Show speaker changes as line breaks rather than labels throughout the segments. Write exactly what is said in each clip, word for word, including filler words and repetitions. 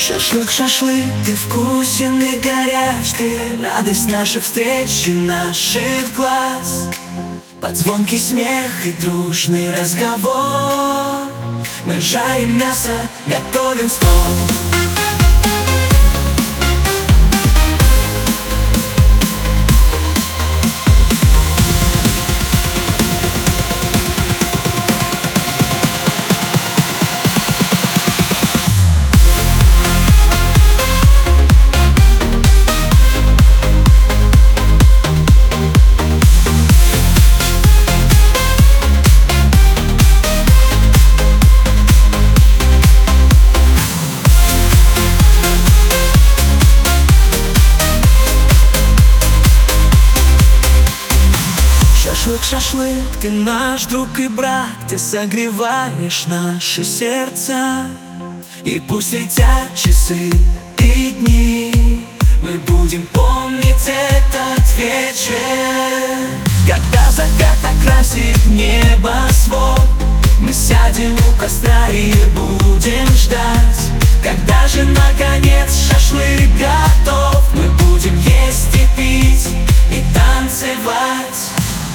Шашлык, шашлык, ты вкусен и горяч, ты радость наших встреч и наших глаз. Под звонкий смех и дружный разговор мы жарим мясо, готовим стол. Шашлык, шашлык, ты наш друг и брат, ты согреваешь наши сердца. И пусть летят часы и дни, мы будем помнить этот вечер. Когда закат окрасит небосвод, мы сядем у костра и будем ждать. Когда же наконец шашлык готов, мы будем есть и пить и танцевать.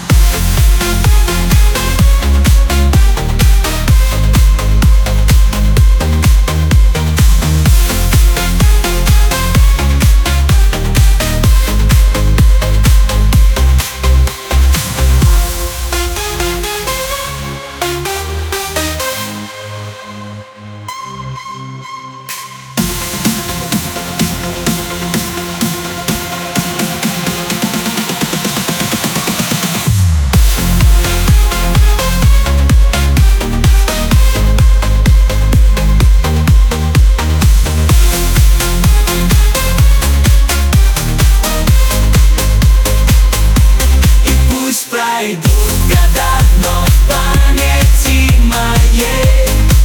Пройдут года, но в памяти моей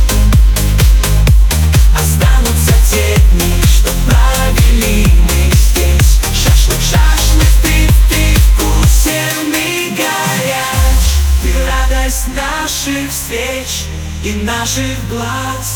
останутся те дни, что провели мы здесь. Шашлык, шашлык, ты, ты вкусен и горяч, ты радость наших встреч и наших глаз.